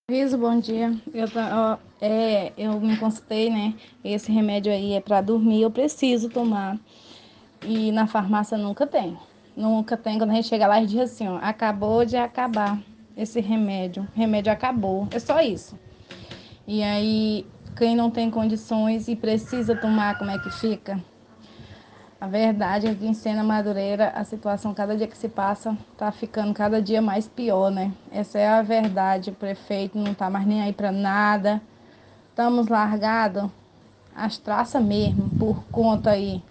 Riso, bom dia. Eu me consultei, né? Esse remédio aí é para dormir, eu preciso tomar. E na farmácia nunca tem. Nunca tem. Quando a gente chega lá e diz assim, ó, acabou de acabar esse remédio. O remédio acabou. É só isso. E aí, quem não tem condições e precisa tomar, como é que fica? A verdade é que em Sena Madureira a situação cada dia que se passa tá ficando cada dia mais pior, né? Essa é a verdade. O prefeito não tá mais nem aí para nada. Estamos largados as traças mesmo por conta aí